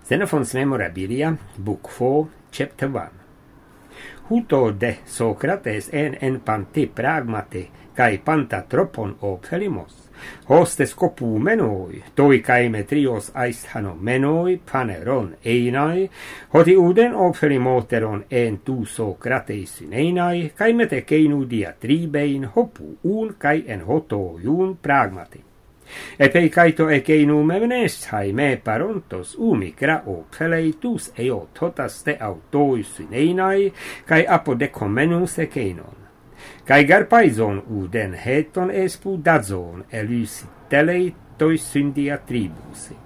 Xenophon's Memorabilia, Book 4, Chapter 1. Huto de Socrates en pante pragmate, kai pantatropon ophelimos. Hostes copumenoi, toi kai metrios aisthanomenoi, paneron einai, hoti uden ophelimoteron en tu Socrates syneinai, kai mete keinu diatribein hopu un kai en hoto jun pragmate. Epei kaito ekeinu menesthai me parontos umikra opheleitus eo totas te autois syneinai, kai apodekomenus ekeinon. Kai garpaizon uden heton espudazon elusitelei tois syndia tribusi.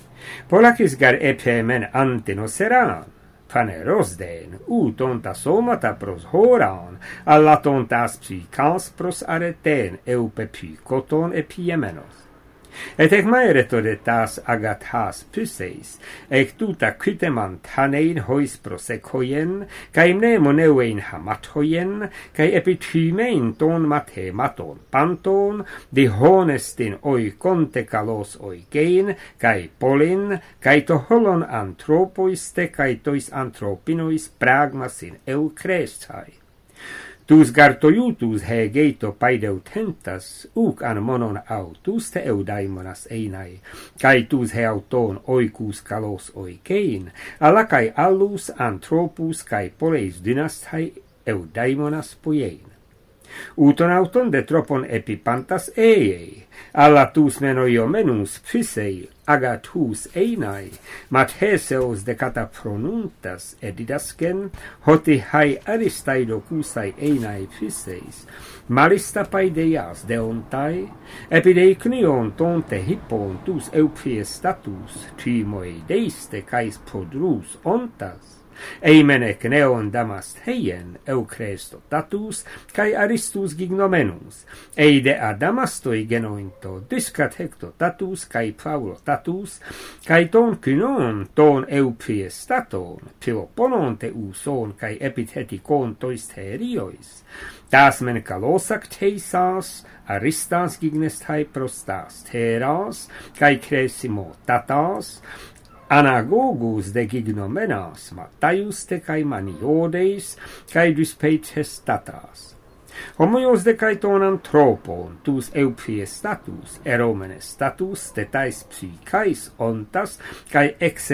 Polakis gar epemen antenoseran, panerosden, utonta somata pros horan, allatontas psykans pros areten eupepykoton epiemenos. Et ec maereto de tas agathas pyseis, ec tuta kyteman tanein hois prosekoien, kai mnemoneuen hamatoien, kai epithymein ton mathematon panton, di honestin oi kontekalos oikein, kai polin, kai to holon anthropoiste, kai tois anthropinois pragmasin eukrestai. Tus gartoiutus hegeito paideutentas, uc an monon autus te eudaimonas einai, kai tus he auton oicus kalos oikein, alakai allus anthropus kai poleis dynastai eudaimonas poiein. Uton auton de tropon epipantas eiei, alla tus menoio menus physei, agathus einai, mat heseos de catapronuntas edidasken, hoti hai aristaidocusai einai physeis, marista paideias deontai, epideicnion tonte hippon tus eupies status, timoi deiste cais prodrus ontas, eimenec neon damast heien eucresto tatus, kai aristus gignomenus, eide adamastoi genointo discat hecto tatus, kai Paulo tatus, kai ton kynon ton eupies staton, piloponon te uson, kai epithetikon tois theriois, tas men kalosak teisas, aristas gignestai prostas teras, kai cresimo tatas, anagogus de gignomenas, Mataius te kai Maniodes, kai dyspetes tatas. Homoios de kaiton anthropon, tus eupies status, eromenes status, tetais psychais ontas, kai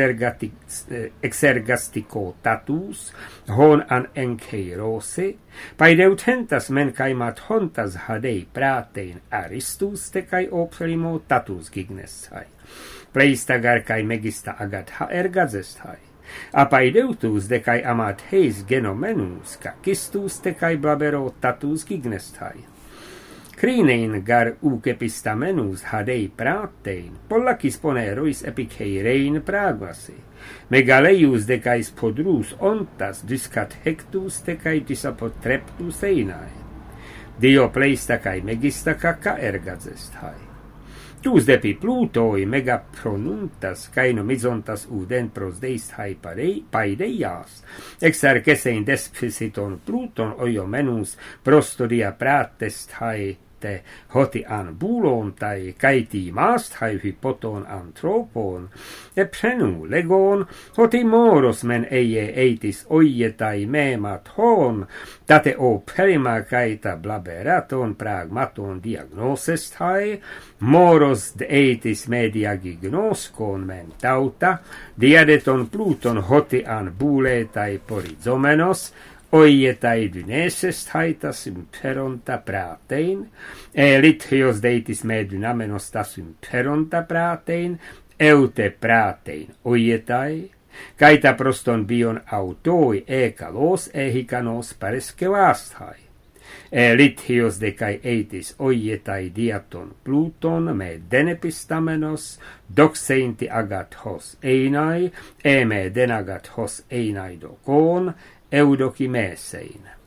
exergastico tatus, hon an enkeirose, paideutentas men kai mat hontas hadei pratein aristus te kai ophelimo tatus gignestai. Pleistagar kai megista agatha ergazestai. Apaideutus de kai amat heis genomenus, kakistus te kai blabero tatus gignestai. Crinein gar uc epistamenus hadei pratein, pollakis ponerois epiceirein pragvasi. Megaleius de kai spodrus ontas discat hectus te kai disapotreptus einai. Dio pleista kai megista caca ergazestai. Tus depi Plutoi mega pronuntas, kai nomizontas uden pros deistai paideias, exercesein despiciton Pluton oiomenus prostodia pratestai te hoti an bulon tai kaiti mastai hypoton anthropon, e prenu legon, hoti moros men eie eitis oietai memat hon, tate o perima kaita blaberaton pragmaton diagnosestai, moros de eitis media gignoskon men tauta, diadeton Pluton hoti an buletai porizomenos, oietai dyneses taitas imperonta pratein, lithios deitis me dynamenos tas imperonta pratein, eute pratein oietai, caita proston bion autoi ekalos ehikanos pareskelastai. Lithios de kai eitis oietai diaton Pluton me denepistamenos, doxeinti agathos einai, me denagathos einai dokon, eudokimesein.